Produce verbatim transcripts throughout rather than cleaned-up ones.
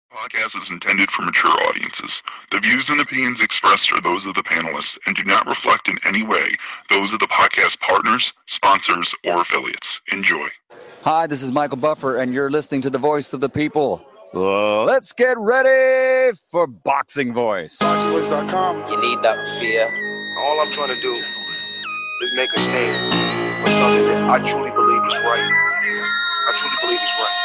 Podcast is intended for mature audiences. The views and opinions expressed are those of the panelists and do not reflect in any way those of the podcast partners, sponsors, or affiliates. Enjoy. Hi, this is Michael Buffer, and you're listening to the Voice of the People. Uh, let's get ready for Boxing Voice. boxing voice dot com. You need that fear. All I'm trying to do is make a stand for something that I truly believe is right. I truly believe is right.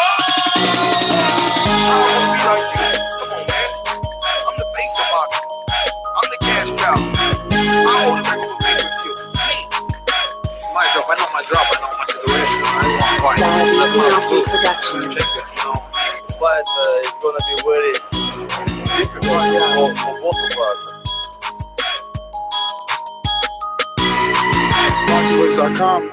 I want to be like you. Come on, man. I'm the face of boxing. I'm the cash cow. I hold the record with you. My drop, I know my drop, I know my situation. I want to fight. That's my food. Production. Check it, you know. But uh, it's going to be very difficult for, for both of us. boxing voice dot com.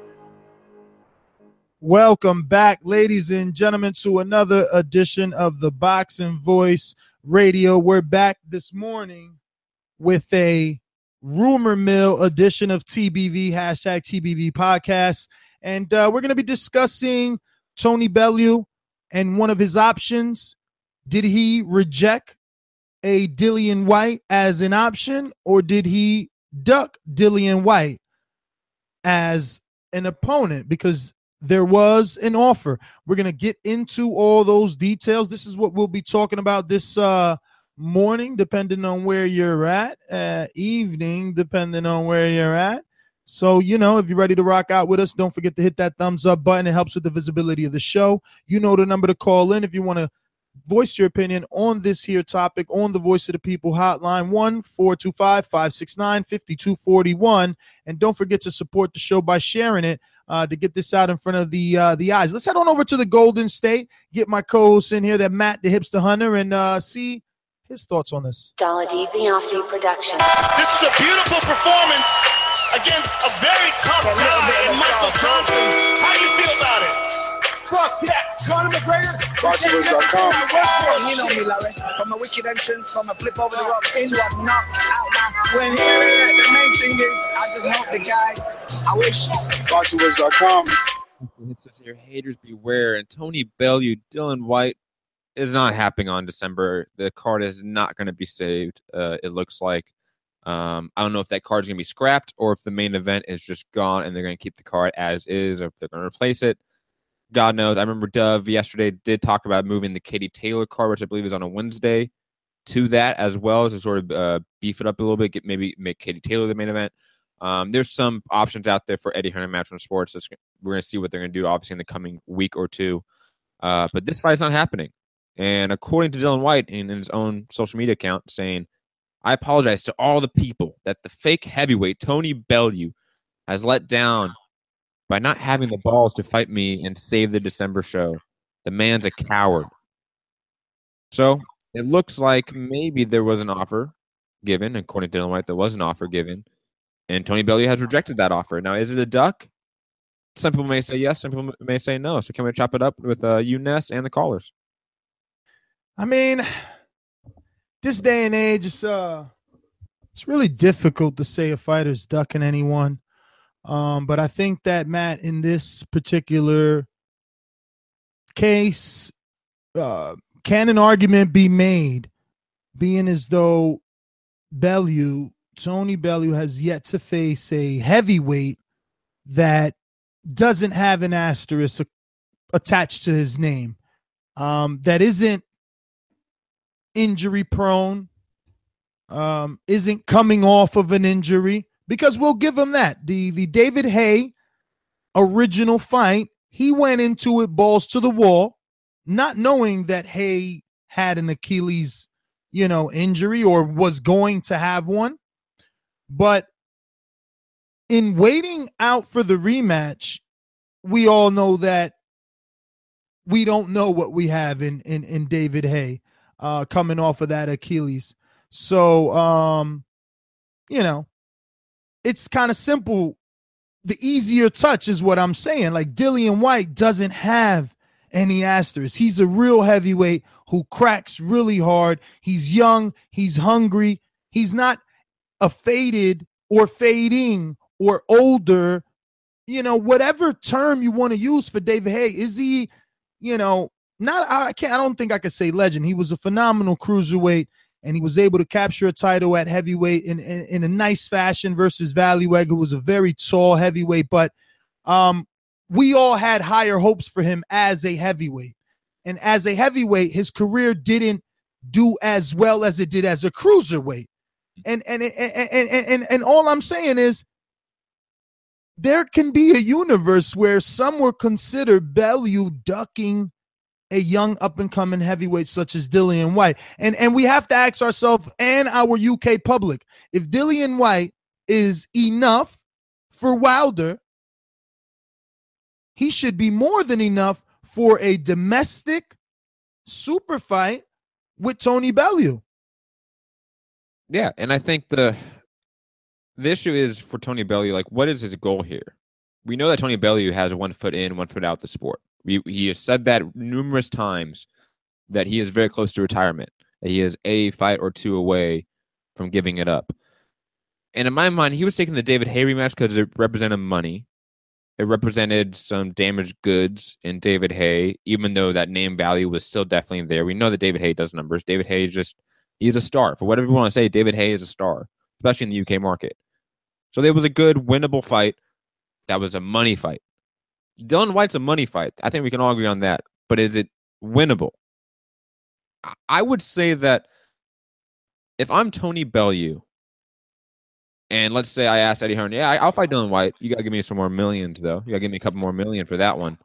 Welcome back, ladies and gentlemen, to another edition of the Boxing Voice Radio. We're back this morning with a rumor mill edition of T B V, hashtag T B V podcast. And uh, we're going to be discussing Tony Bellew and one of his options. Did he reject a Dillian Whyte as an option, or did he duck Dillian Whyte as an opponent? Because there was an offer. We're going to get into all those details. This is what we'll be talking about this uh, morning, depending on where you're at, uh, evening, depending on where you're at. So, you know, if you're ready to rock out with us, don't forget to hit that thumbs up button. It helps with the visibility of the show. You know the number to call in if you want to voice your opinion on this here topic on the Voice of the People hotline, one four two five, five six nine, five two four one. And don't forget to support the show by sharing it uh, to get this out in front of the uh, the eyes. Let's head on over to the Golden State, get my co-host in here, that Matt the Hipster Hunter, and uh, see his thoughts on this. Dala D. Biasi production. This is a beautiful performance against a very tough guy in Michael Johnson. How do you feel about it? Fuck that. Conor McGregor. boxing voice dot com. You know me, Larry. From a wicked entrance, from a flip over the rock into a knock out now. When here the main thing is, I just hope the guy, I wish. boxing voice dot com. It says here, haters beware. And Tony Bellew, Dillian Whyte is not happening on December. The card is not going to be saved, uh, it looks like. Um, I don't know if that card is going to be scrapped or if the main event is just gone and they're going to keep the card as is or if they're going to replace it. God knows. I remember Dove yesterday did talk about moving the Katie Taylor card, which I believe is on a Wednesday, to that as well to sort of uh, beef it up a little bit, get maybe make Katie Taylor the main event. Um, there's some options out there for Eddie Hearn and Matchroom Sports. That's, we're going to see what they're going to do, obviously, in the coming week or two. Uh, but this fight's not happening. And according to Dillian Whyte in, in his own social media account, saying, I apologize to all the people that the fake heavyweight Tony Bellew has let down by not having the balls to fight me and save the December show. The man's a coward. So it looks like maybe there was an offer given. According to Dillian Whyte, there was an offer given. And Tony Bellew has rejected that offer. Now, is it a duck? Some people may say yes. Some people may say no. So can we chop it up with uh, you, Ness, and the callers? I mean, this day and age, it's, uh, it's really difficult to say a fighter's ducking anyone. Um, but I think that, Matt, in this particular case, uh, can an argument be made, being as though Bellew, Tony Bellew, has yet to face a heavyweight that doesn't have an asterisk attached to his name, um, that isn't injury prone, um, isn't coming off of an injury. Because we'll give him that. The the David Haye original fight, he went into it balls to the wall, not knowing that Haye had an Achilles, you know, injury or was going to have one. But in waiting out for the rematch, we all know that we don't know what we have in in, in David Haye uh, coming off of that Achilles. So, um, you know, it's kind of simple. The easier touch is what I'm saying. Like, Dillian Whyte doesn't have any asterisks. He's a real heavyweight who cracks really hard. He's young. He's hungry. He's not a faded or fading or older, you know, whatever term you want to use for David Haye. Is he, you know, not I can't I don't think I could say legend. He was a phenomenal cruiserweight, and he was able to capture a title at heavyweight in, in, in a nice fashion versus Valueg, who was a very tall heavyweight. But um, we all had higher hopes for him as a heavyweight. And as a heavyweight, his career didn't do as well as it did as a cruiserweight. And and and and, and, and all I'm saying is there can be a universe where some will consider Bellew ducking a young up-and-coming heavyweight such as Dillian Whyte. And, and we have to ask ourselves and our U K public, if Dillian Whyte is enough for Wilder, he should be more than enough for a domestic super fight with Tony Bellew. Yeah, and I think the the issue is for Tony Bellew, like, what is his goal here? We know that Tony Bellew has one foot in, one foot out the sport. We, he has said that numerous times that he is very close to retirement, that he is a fight or two away from giving it up. And in my mind, he was taking the David Haye rematch because it represented money. It represented some damaged goods in David Haye, even though that name value was still definitely there. We know that David Haye does numbers. David Haye is just, he's a star. For whatever you want to say, David Haye is a star, especially in the U K market. So there was a good, winnable fight. That was a money fight. Dillian Whyte's a money fight. I think we can all agree on that. But is it winnable? I would say that if I'm Tony Bellew, and let's say I asked Eddie Hearn, yeah, I'll fight Dillian Whyte. You got to give me some more millions, though. You got to give me a couple more million for that one.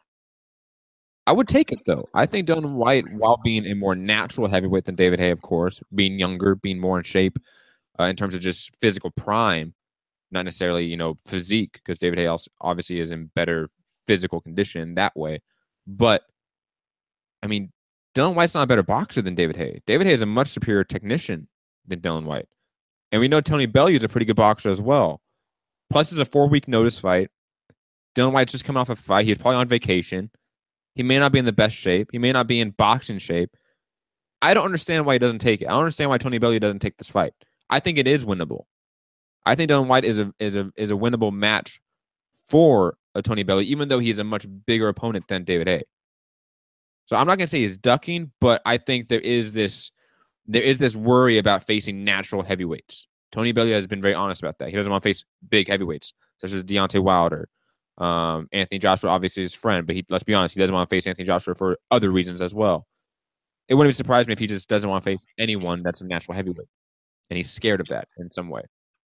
I would take it, though. I think Dillian Whyte, while being a more natural heavyweight than David Haye, of course, being younger, being more in shape uh, in terms of just physical prime, not necessarily, you know, physique, because David Haye also obviously is in better physical condition that way. But, I mean, Dillian Whyte's not a better boxer than David Haye. David Haye is a much superior technician than Dillian Whyte. And we know Tony Bellew is a pretty good boxer as well. Plus, it's a four-week notice fight. Dillian Whyte's just coming off a fight. He's probably on vacation. He may not be in the best shape. He may not be in boxing shape. I don't understand why he doesn't take it. I don't understand why Tony Bellew doesn't take this fight. I think it is winnable. I think Dillian Whyte is a is a is a winnable match for a Tony Bellew, even though he's a much bigger opponent than David Haye. So I'm not going to say he's ducking, but I think there is this there is this worry about facing natural heavyweights. Tony Bellew has been very honest about that. He doesn't want to face big heavyweights, such as Deontay Wilder. Um, Anthony Joshua, obviously his friend, but he, let's be honest, he doesn't want to face Anthony Joshua for other reasons as well. It wouldn't surprise me if he just doesn't want to face anyone that's a natural heavyweight, and he's scared of that in some way.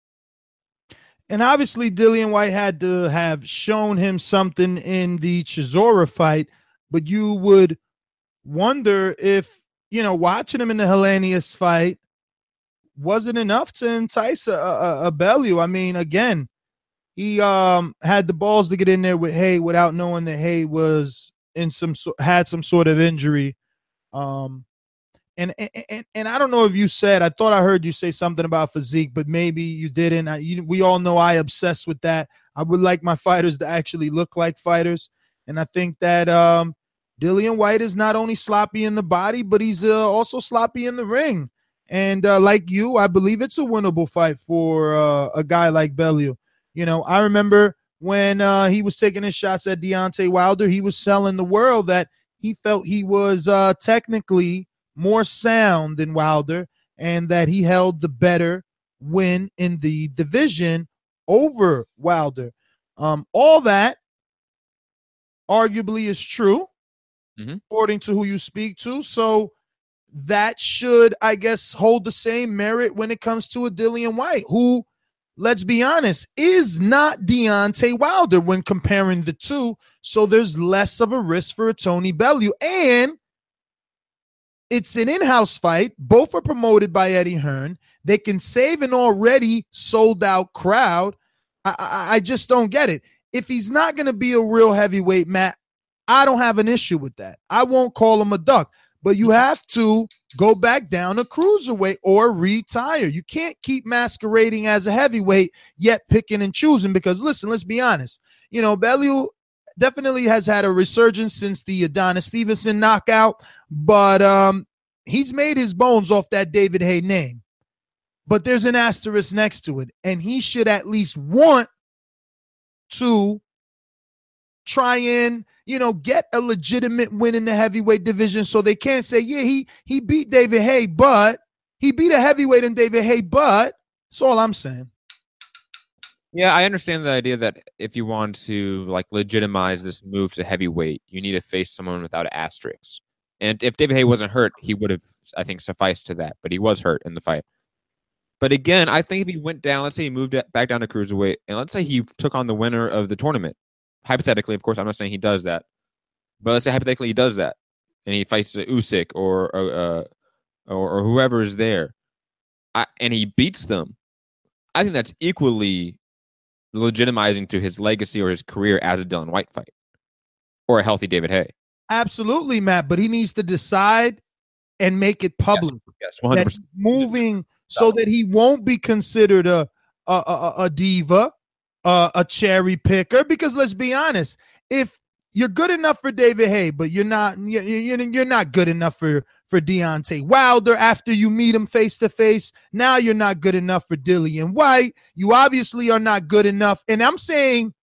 And obviously, Dillian Whyte had to have shown him something in the Chisora fight, but you would wonder if, you know, watching him in the Helenius fight wasn't enough to entice a, a, a Bellew. I mean, again, he um, had the balls to get in there with Haye without knowing that Haye was in some had some sort of injury. Um, and, and and I don't know if you said, I thought I heard you say something about physique, but maybe you didn't. I, you, we all know I obsess with that. I would like my fighters to actually look like fighters. And I think that um, Dillian Whyte is not only sloppy in the body, but he's uh, also sloppy in the ring. And uh, like you, I believe it's a winnable fight for uh, a guy like Bellew. You know, I remember when uh, he was taking his shots at Deontay Wilder, he was selling the world that he felt he was uh, technically more sound than Wilder and that he held the better win in the division over Wilder. Um, all that arguably is true, mm-hmm. according to who you speak to. So that should, I guess, hold the same merit when it comes to a Dillian Whyte, who, let's be honest, is not Deontay Wilder when comparing the two. So there's less of a risk for a Tony Bellew. And it's an in-house fight. Both are promoted by Eddie Hearn. They can save an already sold-out crowd. I, I, I just don't get it. If he's not going to be a real heavyweight, Matt, I don't have an issue with that. I won't call him a duck. But you have to go back down to cruiserweight or retire. You can't keep masquerading as a heavyweight, yet picking and choosing. Because, listen, let's be honest. You know, Bellew definitely has had a resurgence since the Adonis Stevenson knockout. But um, he's made his bones off that David Haye name. But there's an asterisk next to it. And he should at least want to try and, you know, get a legitimate win in the heavyweight division, so they can't say, yeah, he he beat David Haye, but he beat a heavyweight in David Haye, but that's all I'm saying. Yeah, I understand the idea that if you want to like legitimize this move to heavyweight, you need to face someone without asterisks. And if David Haye wasn't hurt, he would have, I think, sufficed to that. But he was hurt in the fight. But again, I think if he went down, let's say he moved back down to cruiserweight, and let's say he took on the winner of the tournament. Hypothetically, of course, I'm not saying he does that. But let's say hypothetically he does that, and he fights Usyk or uh, or, or whoever is there, I, and he beats them. I think that's equally legitimizing to his legacy or his career as a Dillian Whyte fight or a healthy David Haye. Absolutely, Matt, but he needs to decide and make it public. Yes, yes one hundred percent. Moving so that he won't be considered a a, a, a diva, a, a cherry picker, because let's be honest, if you're good enough for David Haye, but you're not you're, you're not good enough for for Deontay Wilder after you meet him face to face. Now you're not good enough for Dillian Whyte. You obviously are not good enough. And I'm saying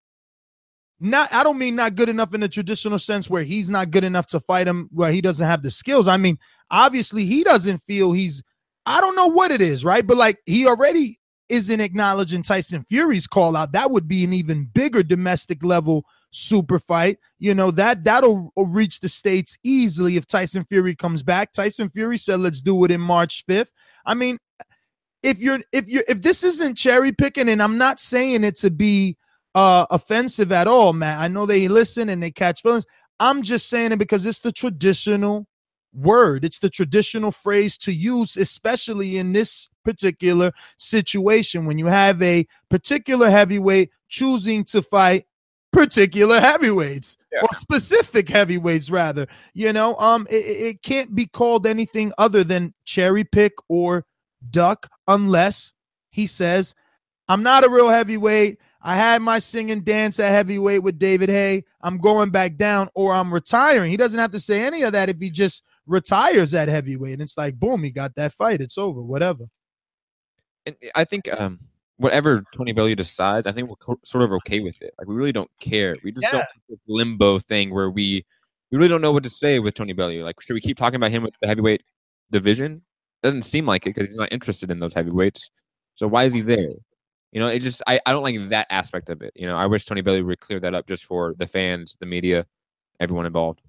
not, I don't mean not good enough in the traditional sense where he's not good enough to fight him, where he doesn't have the skills. I mean, obviously he doesn't feel he's, I don't know what it is, right? But like he already isn't acknowledging Tyson Fury's call out. That would be an even bigger domestic level super fight. You know, that that'll reach the States easily if Tyson Fury comes back. Tyson Fury said, let's do it in March fifth. I mean, if you're if you're if this isn't cherry picking, and I'm not saying it to be uh offensive at all, Matt. I know they listen and they catch feelings. I'm just saying it because it's the traditional word. It's the traditional phrase to use, especially in this particular situation when you have a particular heavyweight choosing to fight particular heavyweights, yeah, or specific heavyweights rather. You know, um, it, it can't be called anything other than cherry pick or duck unless he says, I'm not a real heavyweight. I had my sing and dance at heavyweight with David Haye. I'm going back down, or I'm retiring. He doesn't have to say any of that if he just retires at heavyweight. And it's like, boom, he got that fight. It's over, whatever. And I think um, whatever Tony Bellew decides, I think we're co- sort of okay with it. Like, we really don't care. We just Yeah. don't have this limbo thing where we we really don't know what to say with Tony Bellew. Like, should we keep talking about him with the heavyweight division? Doesn't seem like it because he's not interested in those heavyweights. So why is he there? You know, it just I, I don't like that aspect of it. You know, I wish Tony Bellew would clear that up just for the fans, the media, everyone involved.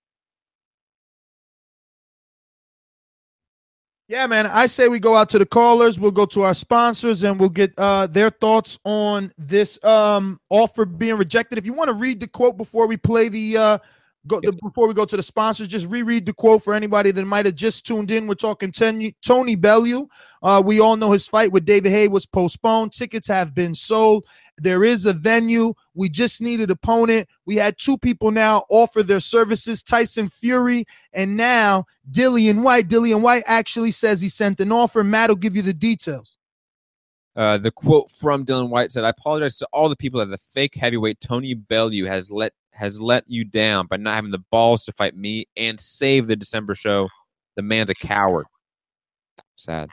Yeah, man. I say we go out to the callers. We'll go to our sponsors and we'll get uh, their thoughts on this um, offer being rejected. If you want to read the quote before we play the, uh, go, the before we go to the sponsors, just reread the quote for anybody that might have just tuned in. We're talking ten, Tony Bellew. Uh, we all know his fight with David Haye was postponed. Tickets have been sold. There is a venue. We just need an opponent. We had two people now offer their services, Tyson Fury and now Dillian Whyte. Dillian Whyte actually says he sent an offer. Matt will give you the details. Uh, the quote from Dillian Whyte said, I apologize to all the people that the fake heavyweight Tony Bellew has let has let you down by not having the balls to fight me and save the December show. The man's a coward. Sad.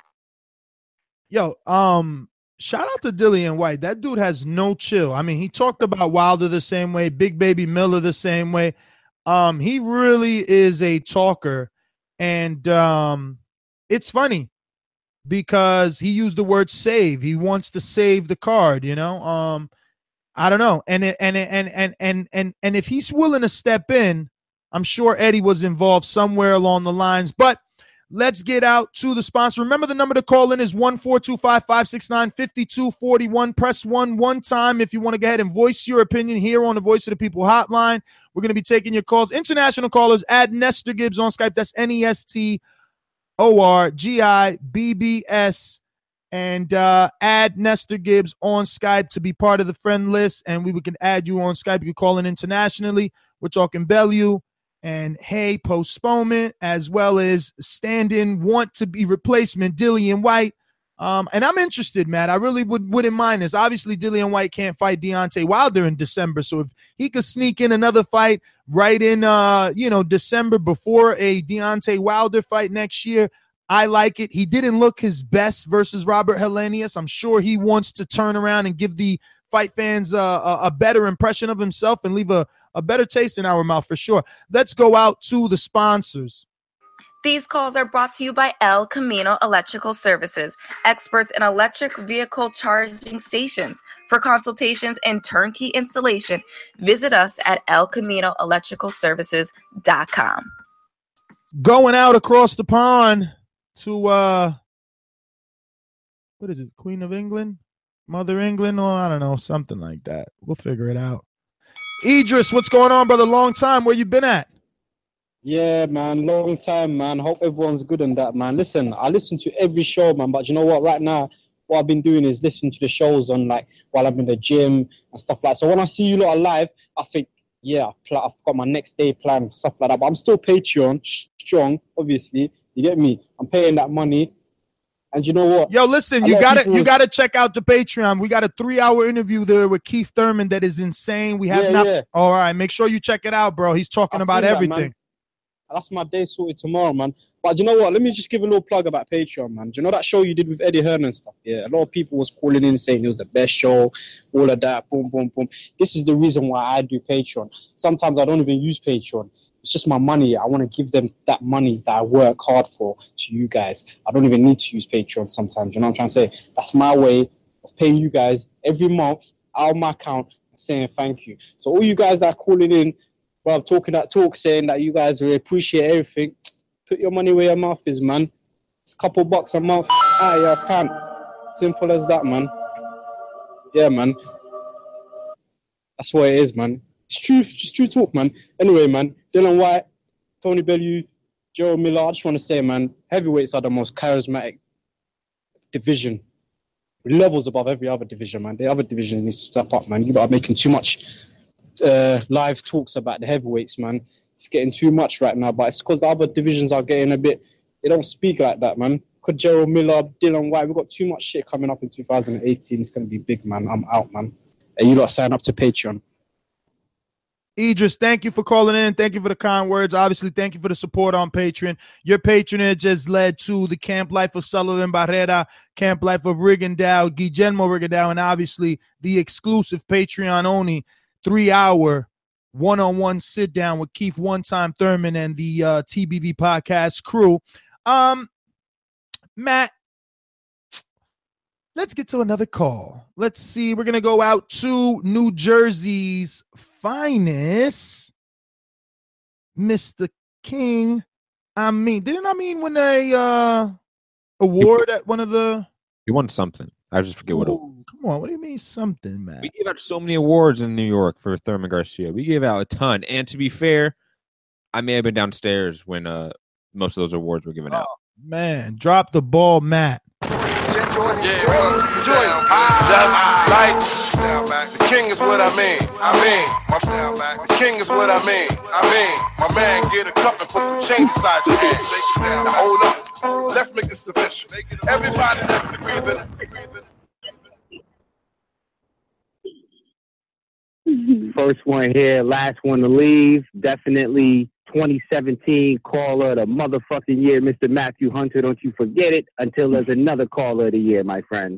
Yo, um, shout out to Dillian Whyte. That dude has no chill. I mean, he talked about Wilder the same way, Big Baby Miller the same way. Um, he really is a talker, and um, it's funny because he used the word save. He wants to save the card, you know. Um, I don't know, and it, and it, and and and and and if he's willing to step in, I'm sure Eddie was involved somewhere along the lines, but. Let's get out to the sponsor. Remember, the number to call in is one four two five, five six nine, five two four one. Press one one time if you want to go ahead and voice your opinion here on the Voice of the People hotline. We're going to be taking your calls. International callers, add Nestor Gibbs on Skype. That's N E S T O R G I B B S. And uh, add Nestor Gibbs on Skype to be part of the friend list. And we can add you on Skype. You can call in internationally. We're talking Bellew and Haye postponement, as well as stand-in want to be replacement Dillian Whyte. Um, and I'm interested, Matt. I really would, wouldn't mind this. Obviously, Dillian Whyte can't fight Deontay Wilder in December. So if he could sneak in another fight right in, uh, you know, December before a Deontay Wilder fight next year, I like it. He didn't look his best versus Robert Helenius. I'm sure he wants to turn around and give the fight fans uh, a, a better impression of himself and leave a, a better taste in our mouth for sure. Let's go out to the sponsors. These calls are brought to you by El Camino Electrical Services, experts in electric vehicle charging stations. For consultations and turnkey installation, visit us at el camino electrical services dot com. Going out across the pond to, uh, what is it, Queen of England? Mother England? Or I don't know, something like that. We'll figure it out. Idris, what's going on, brother? Long time. Where you been at? Yeah, man, long time, man. Hope everyone's good on that, man. Listen, I listen to every show, man, but you know what? Right now, what I've been doing is listening to the shows on, like, while I'm in the gym and stuff like that. So when I see you lot live, I think, yeah, I've got my next day plan, stuff like that. But I'm still Patreon, strong, obviously. You get me? I'm paying that money. And you know what? Yo, listen, you gotta you gotta check out the Patreon. We got a three-hour interview there with Keith Thurman that is insane. We have Yeah, not. yeah. All right, make sure you check it out, bro. He's talking I've about seen that, everything. man. That's my day sorted tomorrow, man. But you know what? Let me just give a little plug about Patreon, man. Do you know that show you did with Eddie Hearn and stuff? Yeah, a lot of people was calling in saying it was the best show, all of that, boom, boom, boom. This is the reason why I do Patreon. Sometimes I don't even use Patreon. It's just my money. I want to give them that money that I work hard for to you guys. I don't even need to use Patreon sometimes. You know what I'm trying to say? That's my way of paying you guys every month out of my account and saying thank you. So all you guys that are calling in, well, talking that talk, saying that you guys really appreciate everything, put your money where your mouth is, man. It's a couple bucks a month. Ah, yeah, I can't. Simple as that, man. Yeah, man. That's what it is, man. It's true, it's true talk, man. Anyway, man, Dylan White, Tony Bellew, Joe Miller, I just want to say, man, heavyweights are the most charismatic division. Levels above every other division, man. The other divisions need to step up, man. You are making too much uh, live talks about the heavyweights, man. It's getting too much right now, but it's because the other divisions are getting a bit, they don't speak like that, man. Because Gerald Miller, Dylan White, we've got too much shit coming up in two thousand eighteen. It's going to be big, man. I'm out, man. And you lot sign up to Patreon. Idris, thank you for calling in. Thank you for the kind words. Obviously, thank you for the support on Patreon. Your patronage has led to the Camp Life of Sullivan Barrera, Camp Life of Rigondeaux, Guillermo Rigondeaux, and obviously the exclusive Patreon-only three-hour one-on-one sit-down with Keith One-Time Thurman and the uh, T B V podcast crew. Um, Matt, let's get to another call. Let's see. We're going to go out to New Jersey's finest, Mister King. I mean, didn't I mean win a uh, award at one of the... You won something. I just forget what it was. Ooh, come on. What do you mean something, man? We gave out so many awards in New York for Thurman Garcia. We gave out a ton. And to be fair, I may have been downstairs when uh, most of those awards were given out. Oh, man, drop the ball, Matt. Just like the king is what I mean. I mean, my the king is what I mean. I mean, my man, get a cup and put some change inside your hand. Now hold up, let's make this official. Everybody that's agreeing. First one here, last one to leave. Definitely twenty seventeen caller of the motherfucking year, Mister Matthew Hunter. Don't you forget it until there's another caller of the year, my friend.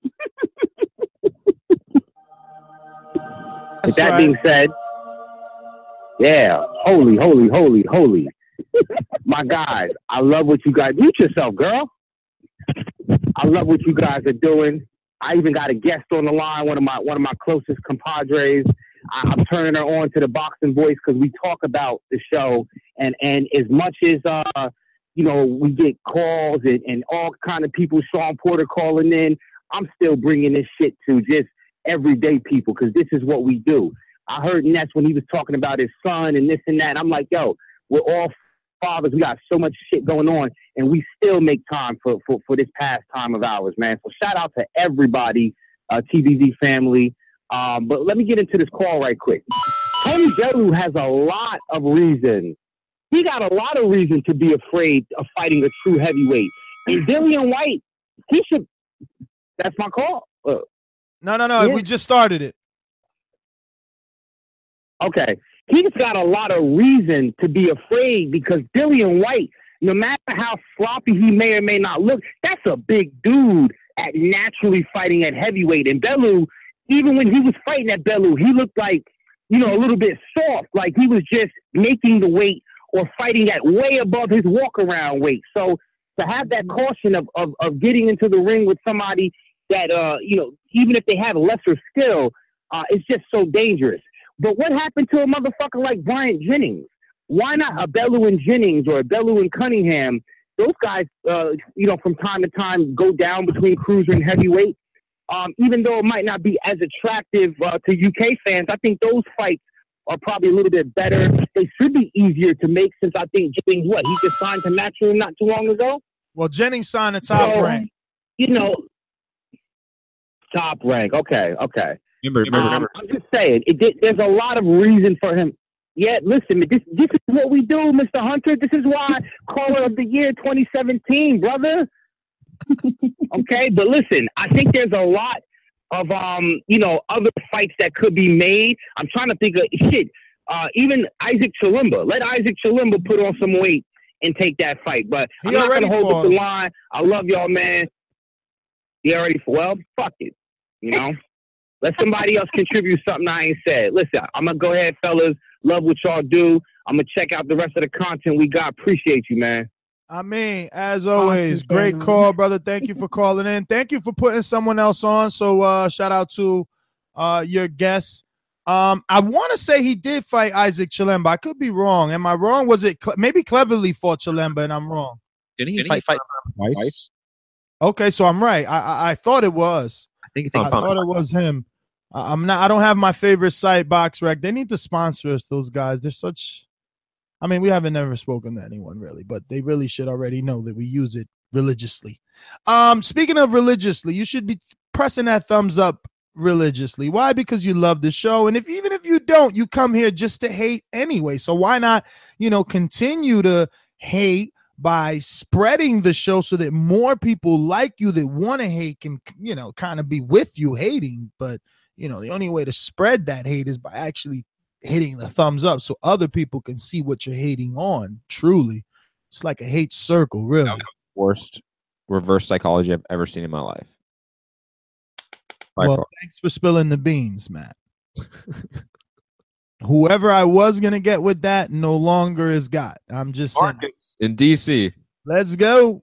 With that right. being said, yeah, holy, holy, holy, holy. My guys, I love what you guys, mute yourself, girl. I love what you guys are doing. I even got a guest on the line, one of my one of my closest compadres. I, I'm turning her on to the Boxing Voice because we talk about the show, and and as much as uh you know we get calls and, and all kind of people, Sean Porter calling in, I'm still bringing this shit to just everyday people because this is what we do. I heard Ness when he was talking about his son and this and that. I'm like, yo, we're all fathers. We got so much shit going on, and we still make time for, for, for this pastime of ours, man. So shout out to everybody, uh, T V Z family. Um, but let me get into this call right quick. Tony Bellew has a lot of reason. He got a lot of reason to be afraid of fighting a true heavyweight. And Dillian White, he should. That's my call. Uh, No, no, no. Yeah. We just started it. Okay. He's got a lot of reason to be afraid because Dillian White, no matter how sloppy he may or may not look, that's a big dude at naturally fighting at heavyweight. And Bellew, even when he was fighting at Bellew, he looked like, you know, a little bit soft, like he was just making the weight or fighting at way above his walk-around weight. So to have that caution of, of, of getting into the ring with somebody that, uh, you know, even if they have lesser skill, uh, it's just so dangerous. But what happened to a motherfucker like Bryant Jennings? Why not a Bellew and Jennings or a Bellew and Cunningham? Those guys, uh, you know, from time to time go down between cruiser and heavyweight. Um, even though it might not be as attractive uh, to U K fans, I think those fights are probably a little bit better. They should be easier to make since I think Jennings, what, he just signed to Matchroom not too long ago? Well, Jennings signed a top so, rank. You know, top rank. Okay, okay. Remember, remember, um, remember. I'm just saying, it, it, there's a lot of reason for him. Yeah, listen, this this is what we do, Mister Hunter. This is why Caller of the Year twenty seventeen, brother. Okay, but listen, I think there's a lot of um, you know, other fights that could be made. I'm trying to think of shit. Uh, even Isaac Chilemba. Let Isaac Chilemba put on some weight and take that fight. But He I'm not already gonna hold up fought the him. line. I love y'all, man. He already well, fuck it. You know? Let somebody else contribute something I ain't said. Listen, I'm gonna go ahead, fellas. Love what y'all do. I'm gonna check out the rest of the content we got. Appreciate you, man. I mean, as always, great call, brother. Thank you for calling in. Thank you for putting someone else on. So uh, shout out to uh, your guests. Um, I want to say he did fight Isaac Chilemba. I could be wrong. Am I wrong? Was it cle- maybe Cleverly fought Chilemba and I'm wrong? Didn't he fight, fight twice? Okay, so I'm right. I I, I thought it was. I think I thought it was him. I- I'm not. I don't have my favorite site, BoxRec. They need to sponsor us. Those guys. They're such. I mean, we haven't never spoken to anyone really, but they really should already know that we use it religiously. Um, speaking of religiously, you should be pressing that thumbs up religiously. Why? Because you love the show, and if even if you don't, you come here just to hate anyway. So why not, you know, continue to hate by spreading the show so that more people like you that want to hate can, you know, kind of be with you hating. But you know, the only way to spread that hate is by actually hitting the thumbs up so other people can see what you're hating on. Truly, it's like a hate circle, really. Worst reverse psychology I've ever seen in my life. By Well, far. thanks for spilling the beans, Matt. Whoever I was gonna get with that no longer is got. I'm just saying. Marcus in D C. Let's go.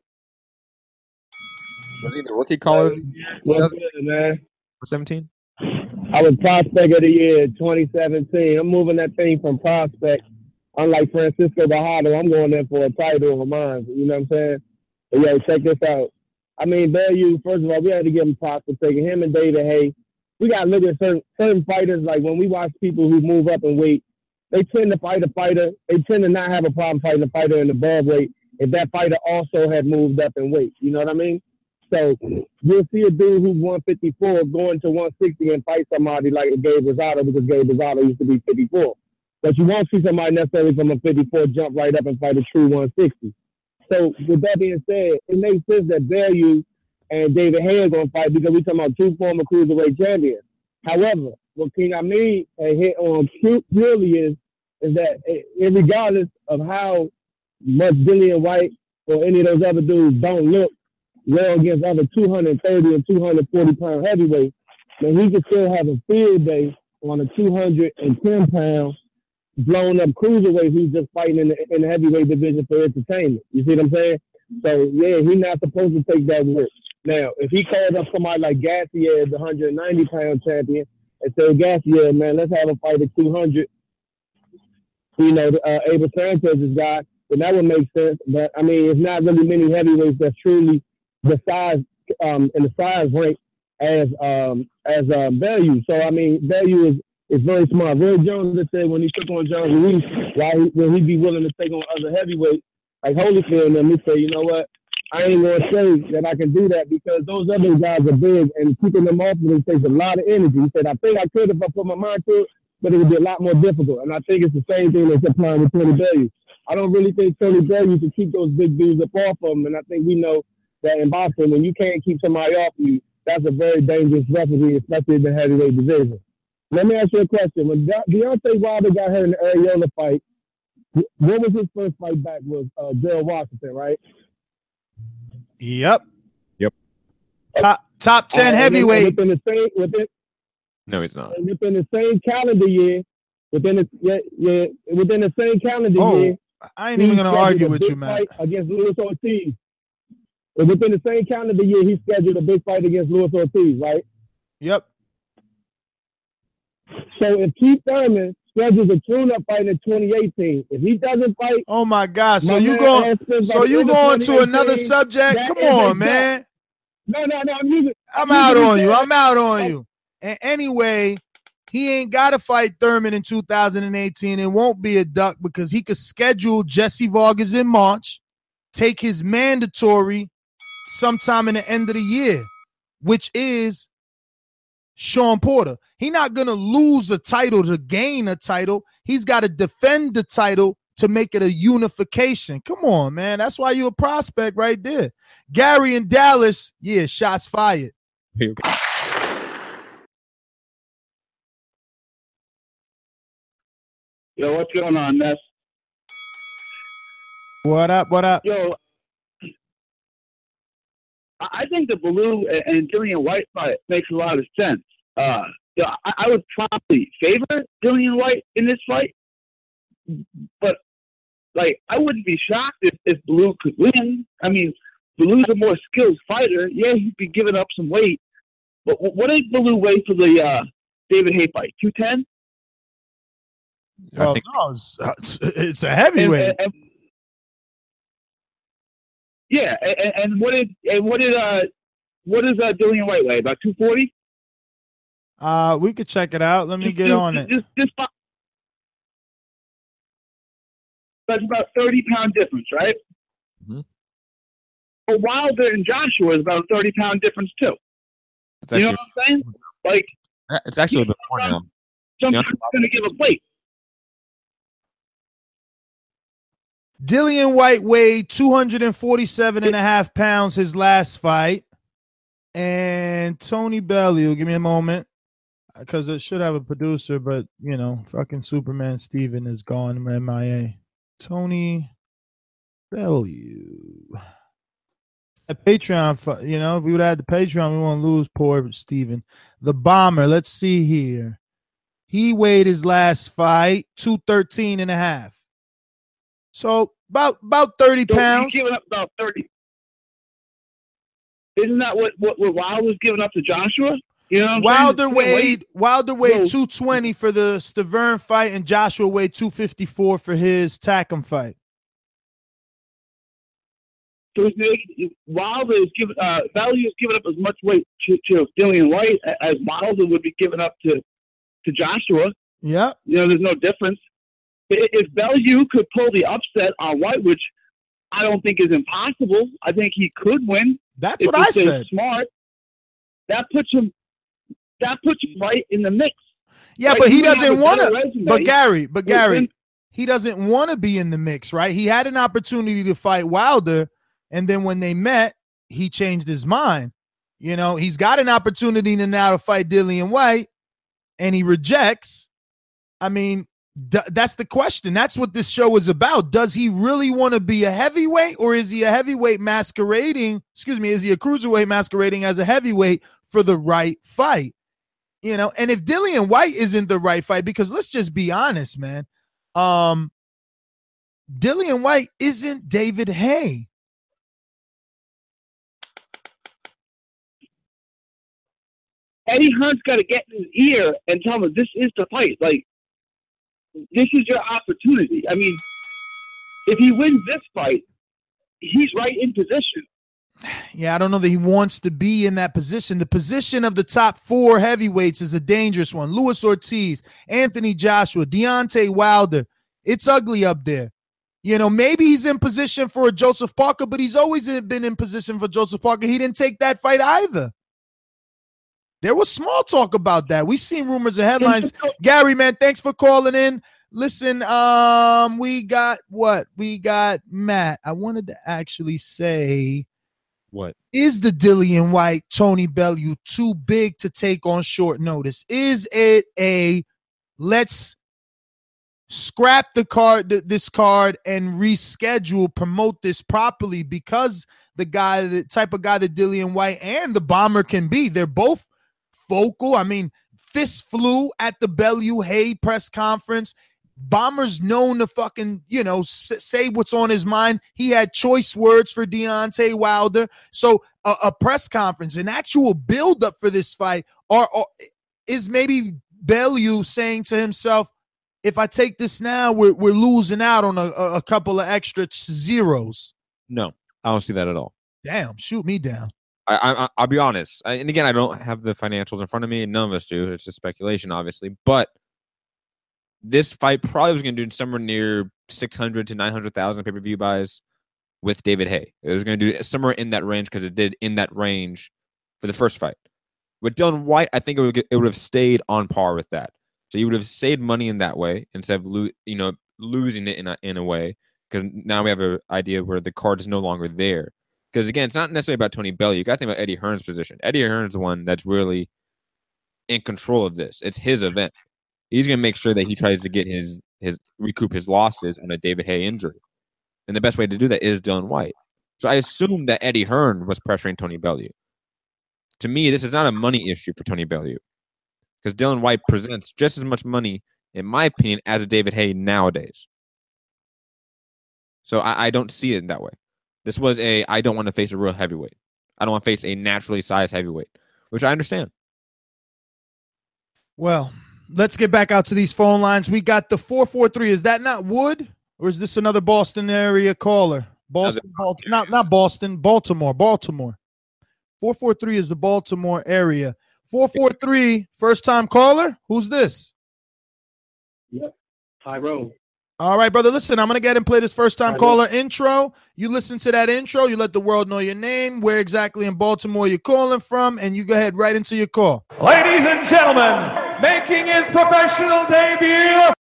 Was he the rookie caller What's good, man? for seventeen? I was Prospect of the Year twenty seventeen. I'm moving that thing from Prospect. Unlike Francisco Bajado, I'm going there for a title of mine. You know what I'm saying? But yeah, check this out. I mean, Bellew, first of all, we had to give him props for taking him and David Hay. We got to look at certain, certain fighters, like when we watch people who move up in weight, they tend to fight a fighter. They tend to not have a problem fighting a fighter in the above weight if that fighter also had moved up in weight. You know what I mean? So you'll see a dude who's one fifty-four going to one sixty and fight somebody like Gabe Rosado because Gabe Rosado used to be fifty-four. But you won't see somebody necessarily from a fifty-four jump right up and fight a true one sixty. So with that being said, it makes sense that Bellew and David Hay are going to fight because we're talking about two former cruiserweight champions. However, what King Ahmed had hit on purely is, is that it, regardless of how much Dillian White or any of those other dudes don't look well against other two thirty and two forty pound heavyweights, then he can still have a field day on a two hundred ten pound blown up cruiserweight who's just fighting in the, in the heavyweight division for entertainment. You see what I'm saying? So yeah, he's not supposed to take that work. Now, if he calls up somebody like Gassier, the one ninety pound champion, and say, Gassier, man, let's have a fight at two hundred, you know, uh, Abel Sanchez's guy, then that would make sense. But I mean, it's not really many heavyweights that's truly the size um, in the size rank as um, as uh, Bellew. So I mean, Bellew is is very smart. Roy Jones just said when he took on John Ruiz, why he, when he'd be willing to take on other heavyweights like Holyfield and them, he said, you know what, I ain't gonna say that I can do that because those other guys are big and keeping them off of them takes a lot of energy. He said, I think I could if I put my mind to it, but it would be a lot more difficult. And I think it's the same thing that's applying with Tony Bellew. I don't really think Tony Bellew can keep those big dudes up off of him, and I think we know that in boxing, when you can't keep somebody off you, that's a very dangerous recipe, especially in the heavyweight division. Let me ask you a question. When De- Deontay Wilder got hurt in the Ariola fight, what was his first fight back? Was uh, Gerald Washington, right? Yep. Yep. Top top ten Uh, heavyweight. Within the same, within, No, he's not. And within the same calendar year, within the yeah, yeah, within the same calendar Oh, year, I ain't even he gonna scheduled argue a with big you, Matt. fight against Luis Ortiz. And within the same calendar year, he scheduled a big fight against Luis Ortiz, right? Yep. So if Keith Thurman schedules a tune-up fight in twenty eighteen, if he doesn't fight, Oh my God! So my you man going? Aspen So by the you end of going to another 2018, subject? that Come is a on, fact. man. No, no, no. I'm using. I'm using out the on you. fact. I'm out on you. And anyway, he ain't got to fight Thurman in two thousand eighteen. It won't be a duck because he could schedule Jesse Vargas in March, take his mandatory sometime in the end of the year, which is Sean Porter. He's not going to lose a title to gain a title. He's got to defend the title to make it a unification. Come on, man. That's why you're a prospect right there. Gary in Dallas, yeah, shots fired. Here you go. Yo, what's going on, Ness? What up, what up? Yo, I I think the Bellew and- and Dillian White fight makes a lot of sense. Uh, you know, I, I would probably favor Dillian White in this fight, but like I wouldn't be shocked if, if Bellew could win. I mean, Bellew's a more skilled fighter. Yeah, he'd be giving up some weight, but wh- what did Bellew weigh for the uh, David Haye fight? two ten? Well, no, it's, it's a heavyweight. And, and, and, yeah, and, and what did and what did uh what is uh Dillian White weigh? About two forty? Uh, we could check it out. Let me get just, on it. Just, just, that's about thirty pound difference, right? Mm-hmm. But Wilder and Joshua is about a thirty pound difference too. It's You know actually, what I'm saying? Like it's actually a bit more now. somebody's going to give a weight. Dillian White weighed two forty-seven and a half pounds his last fight. And Tony Bellew, give me a moment, because I should have a producer, but, you know, fucking Superman Steven is gone, M I A. Tony Bellew. A Patreon, you know, if we would have had the Patreon, we won't lose poor Steven. The Bomber, let's see here. He weighed his last fight, two thirteen and a half. So about about thirty So pounds. he's giving up about thirty. Isn't that what what, what Wilder's giving up to Joshua? You know, what I'm Wilder saying? weighed Wilder weighed No. two twenty for the Stavern fight, and Joshua weighed two fifty-four for his Tackham fight. So it's- Wilder is giving uh, Bellew is giving up as much weight to, to Dillian White as Wilder would be giving up to to Joshua. Yeah, You know, there's no difference. I- If Bellew could pull the upset on White, which I don't think is impossible, I think he could win. That's if what he I stays said. Smart. That puts him. That puts him right in the mix. Yeah, Right? but he would have doesn't a want better to. resume. But Gary, but Within- Gary, he doesn't want to be in the mix, right? He had an opportunity to fight Wilder, and then when they met, he changed his mind. You know, he's got an opportunity to now to fight Dillian White, and he rejects. I mean, d- that's the question. That's what this show is about. Does he really want to be a heavyweight, or is he a heavyweight masquerading? Excuse me, is he a cruiserweight masquerading as a heavyweight for the right fight? You know, and if Dillian White isn't the right fight, because let's just be honest, man, um, Dillian White isn't David Haye. Eddie Hearn's got to get in his ear and tell him this is the fight. Like, this is your opportunity. I mean, if he wins this fight, he's right in position. Yeah, I don't know that he wants to be in that position. The position of the top four heavyweights is a dangerous one. Luis Ortiz, Anthony Joshua, Deontay Wilder. It's ugly up there. You know, maybe he's in position for a Joseph Parker, but he's always been in position for Joseph Parker. He didn't take that fight either. There was small talk about that. We've seen rumors and headlines. Gary, man, thanks for calling in. Listen, um, we got what? We got Matt. I wanted to actually say, what is the Dillian White Tony Bellew too big to take on short notice? Is it a let's scrap the card, this card, and reschedule, promote this properly, because the guy, the type of guy that Dillian White and the Bomber can be, they're both vocal. I mean, fist flew at the Bellew Hay press conference. Bomber's known to fucking, you know, s- say what's on his mind. He had choice words for Deontay Wilder. So a, a press conference, an actual buildup for this fight, or, or is maybe Bellew saying to himself, if I take this now, we're, we're losing out on a, a couple of extra zeros. No, I don't see that at all. Damn, shoot me down. I, I, I'll be honest. I, and again, I don't have the financials in front of me, and none of us do. It's just speculation, obviously. But this fight probably was going to do somewhere near six hundred to nine hundred thousand pay-per-view buys with David Haye. It was going to do somewhere in that range because it did in that range for the first fight. With Dillian Whyte, I think it would, it would have stayed on par with that. So you would have saved money in that way instead of lo- you know losing it in a, in a way, because now we have an idea where the card is no longer there. Because, again, it's not necessarily about Tony Bellew. You got to think about Eddie Hearn's position. Eddie Hearn's the one that's really in control of this. It's his event. He's going to make sure that he tries to get his his recoup his losses on a David Haye injury. And the best way to do that is Dillian Whyte. So I assume that Eddie Hearn was pressuring Tony Bellew. To me, this is not a money issue for Tony Bellew, because Dillian Whyte presents just as much money, in my opinion, as a David Haye nowadays. So I, I don't see it in that way. This was a, I don't want to face a real heavyweight. I don't want to face a naturally sized heavyweight, which I understand. Well, let's get back out to these phone lines. We got the four four three. Is that not Wood, or is this another Boston area caller? Boston, Baltimore, not, not Boston, Baltimore, Baltimore. four four three is the Baltimore area. four four three, first-time caller. Who's this? Yep, Tyrone. All right, brother. Listen, I'm going to get and play this first-time caller intro. You listen to that intro. You let the world know your name, where exactly in Baltimore you're calling from, and you go ahead right into your call. Ladies and gentlemen, making his professional debut.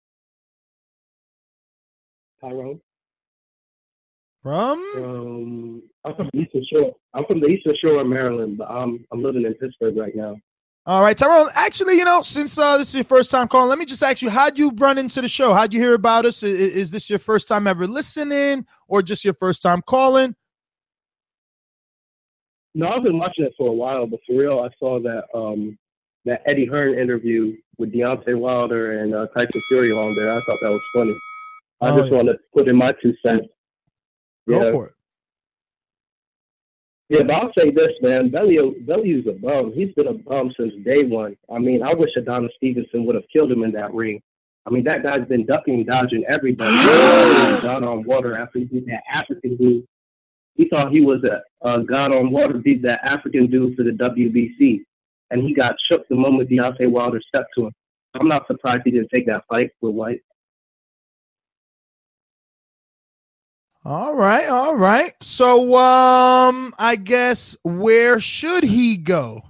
Tyrone. From? From I'm from the Eastern Shore. I'm from the Eastern Shore of Maryland, but I'm I'm living in Pittsburgh right now. All right, Tyrone. Actually, you know, since uh, this is your first time calling, let me just ask you, how'd you run into the show? How'd you hear about us? Is, is this your first time ever listening, or just your first time calling? No, I've been watching it for a while, but for real, I saw that um, that Eddie Hearn interview with Deontay Wilder and uh, Tyson Fury on there. I thought that was funny. I Oh, just yeah. want to put in my two cents. Go Yeah. for it. Yeah, but I'll say this, man. Bellew, Bellew's a bum. He's been a bum since day one. I mean, I wish Adonis Stevenson would have killed him in that ring. I mean, that guy's been ducking, dodging everybody. God on water after he beat that African dude. He thought he was a, a God on water, beat that African dude for the W B C. And he got shook the moment Deontay Wilder stepped to him. I'm not surprised he didn't take that fight with White. All right, all right. So, um, I guess where should he go?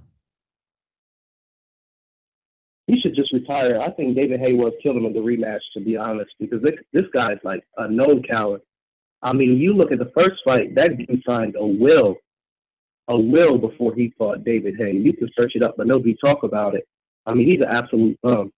He should just retire. I think David Haye would have killed him in the rematch, to be honest, because this, this guy's like a known coward. I mean, you look at the first fight, that dude signed a will, a will before he fought David Haye. You can search it up, but nobody talk about it. I mean, he's an absolute bum.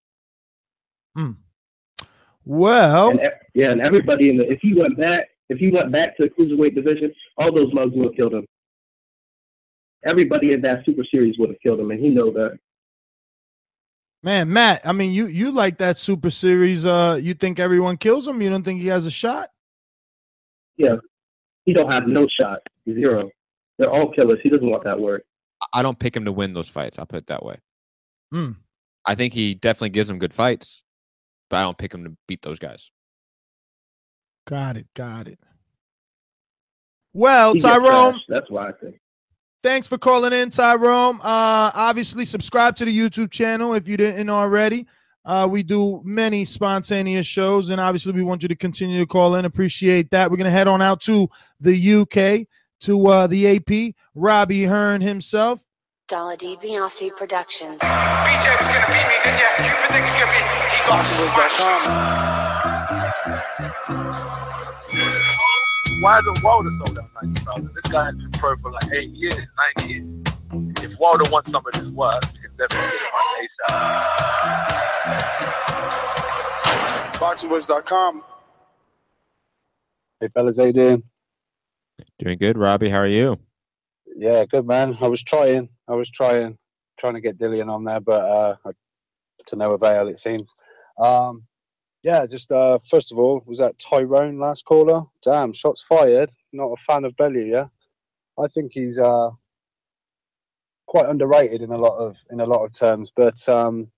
Well, and, yeah, and everybody in the if he went back, if he went back to the cruiserweight division, all those mugs would have killed him. Everybody in that Super Series would have killed him, and he know that. Man, Matt, I mean, you you like that Super Series. Uh, you think everyone kills him? You don't think he has a shot? Yeah, he don't have no shot, zero. They're all killers. He doesn't want that word. I don't pick him to win those fights. I'll put it that way. Mm. I think he definitely gives them good fights, but I don't pick him to beat those guys. Got it, got it. Well, He gets Tyrone, trashed. That's why I think. thanks for calling in, Tyrone. Uh, obviously, subscribe to the YouTube channel if you didn't already. Uh, we do many spontaneous shows, and obviously, we want you to continue to call in. Appreciate that. We're going to head on out to the U K, to uh, the A P, Robbie Hearn himself. Dollar DiBiase Productions. B J was gonna beat me, then yeah, you predict he's gonna beat me. He got Why the Wilder sold out ninety thousand? This guy has been pro for like eight years, nine years. If Wilder wants some of his work, he can definitely get it on ASAP. boxing voice dot com. Hey fellas, how you doing? Doing good, Robbie. How are you? Yeah, good man. I was trying. I was trying. trying to get Dillian on there, but uh, to no avail, it seems. Um, yeah, just uh, first of all, was that Tyrone last caller? Damn, shots fired. Not a fan of Bellew, yeah. I think he's uh, quite underrated in a lot of in a lot of terms, but um,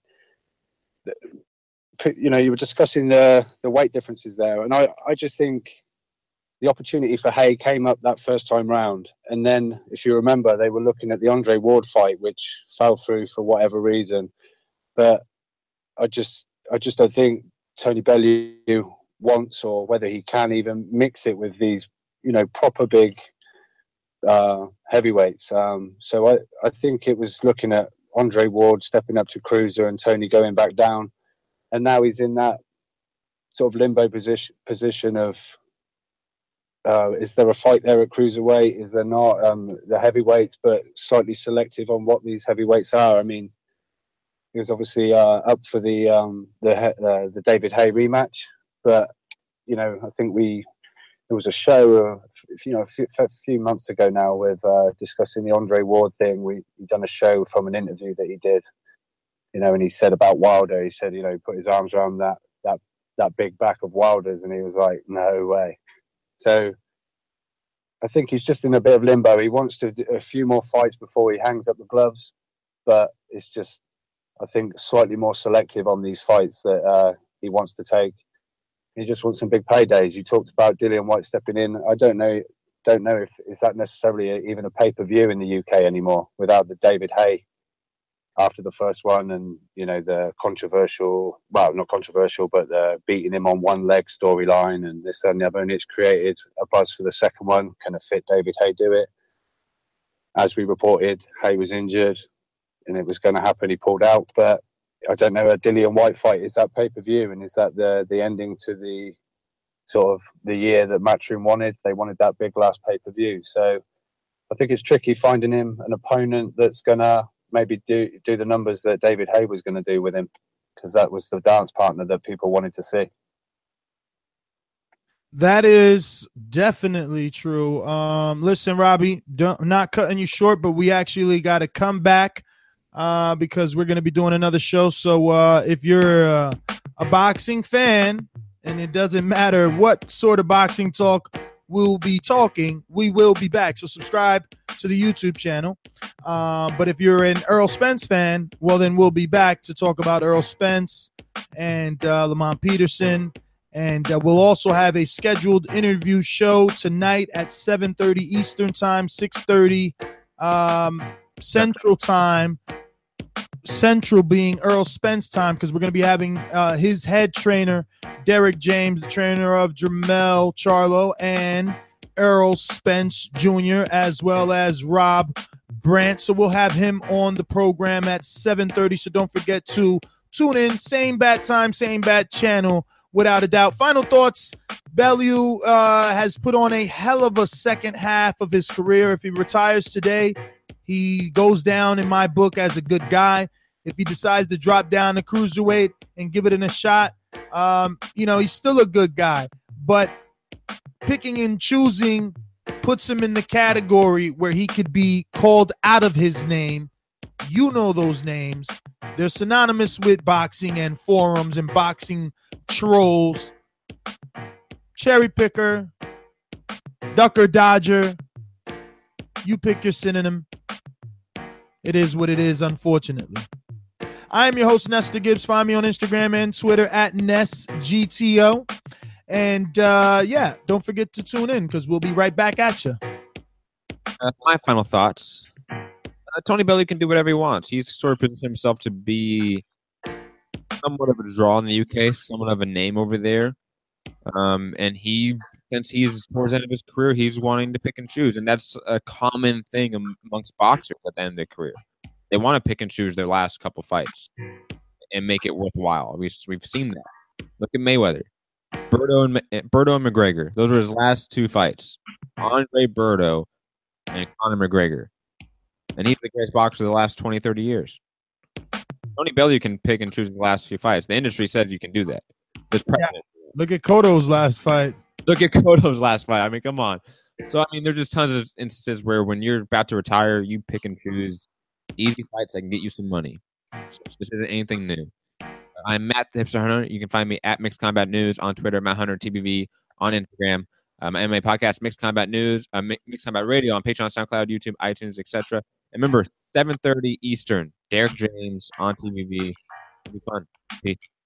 you know, you were discussing the the weight differences there, and I, I just think the opportunity for Hay came up that first time round, and then if you remember, they were looking at the Andre Ward fight, which fell through for whatever reason. But I just I just don't think Tony Bellew wants, or whether he can even mix it with these, you know, proper big uh, heavyweights. Um, so I, I think it was looking at Andre Ward stepping up to cruiser and Tony going back down. And now he's in that sort of limbo position position of, uh, is there a fight there at cruiserweight? Is there not? Um, the heavyweights, but slightly selective on what these heavyweights are. I mean, he was obviously uh, up for the um, the uh, the David Hay rematch, but you know, I think we there was a show, uh, you know, a few, a few months ago now with uh, discussing the Andre Ward thing. We we done a show from an interview that he did, you know, and he said about Wilder. He said, you know, he put his arms around that that that big back of Wilder's, and he was like, no way. So I think he's just in a bit of limbo. He wants to do a few more fights before he hangs up the gloves, but it's just, I think, slightly more selective on these fights that uh, he wants to take. He just wants some big paydays. You talked about Dillian White stepping in. I don't know, don't know if is that necessarily a, even a pay per view in the U K anymore without the David Hay after the first one, and you know, the controversial, well, not controversial, but the beating him on one leg storyline and this and the other, and it's created a buzz for the second one. Can a fit David Hay do it? As we reported, Hay was injured, and it was going to happen. He pulled out, but I don't know. A Dillian White fight, is that pay per view, and is that the the ending to the sort of the year that Matchroom wanted? They wanted that big last pay per view, so I think it's tricky finding him an opponent that's going to maybe do do the numbers that David Hay was going to do with him, because that was the dance partner that people wanted to see. That is definitely true. Um, listen, Robbie, don't, I'm not cutting you short, but we actually got to come back uh, because we're going to be doing another show. So uh, if you're uh, a boxing fan, and it doesn't matter what sort of boxing talk we'll be talking, we will be back. So subscribe to the YouTube channel. Uh, but if you're an Earl Spence fan, well, then we'll be back to talk about Earl Spence and uh, Lamont Peterson. And uh, we'll also have a scheduled interview show tonight at seven thirty Eastern Time, six thirty um, Central Time. Central being Earl Spence time, because we're going to be having uh, his head trainer, Derek James, the trainer of Jermell Charlo and Earl Spence Junior, as well as Rob Brandt. So we'll have him on the program at seven thirty. So don't forget to tune in. Same bat time, same bat channel, without a doubt. Final thoughts. Bellew uh, has put on a hell of a second half of his career. If he retires today, he goes down in my book as a good guy. If he decides to drop down to cruiserweight and give it in a shot, um, you know, he's still a good guy. But picking and choosing puts him in the category where he could be called out of his name. You know those names. They're synonymous with boxing and forums and boxing trolls. Cherry picker, ducker dodger. You pick your synonym. It is what it is, unfortunately. I am your host, Nestor Gibbs. Find me on Instagram and Twitter at NestGTO. And, uh, yeah, don't forget to tune in because we'll be right back at you. Uh, my final thoughts. Uh, Tony Bellew can do whatever he wants. He's sort of positioned himself to be somewhat of a draw in the U K, somewhat of a name over there. Um, and he, since he's towards the end of his career, he's wanting to pick and choose. And that's a common thing amongst boxers at the end of their career. They want to pick and choose their last couple fights and make it worthwhile. We've, we've seen that. Look at Mayweather. Berto and, Berto and McGregor. Those were his last two fights. Andre Berto and Conor McGregor. And he's the greatest boxer of the last twenty, thirty years. Tony Bellew can pick and choose the last few fights. The industry says you can do that. There's precedent. Look at Cotto's last fight. Look at Cotto's last fight. I mean, come on. So, I mean, there's just tons of instances where when you're about to retire, you pick and choose Easy fights that can get you some money. So this isn't anything new. I'm Matt the Hipster Hunter. You can find me at Mixed Combat News on Twitter, Matt Hunter T B V on Instagram. Um, my M M A podcast, Mixed Combat News, uh, Mixed Combat Radio on Patreon, SoundCloud, YouTube, iTunes, et cetera. And remember, seven thirty Eastern, Derek James on T V B. It'll be fun. Peace.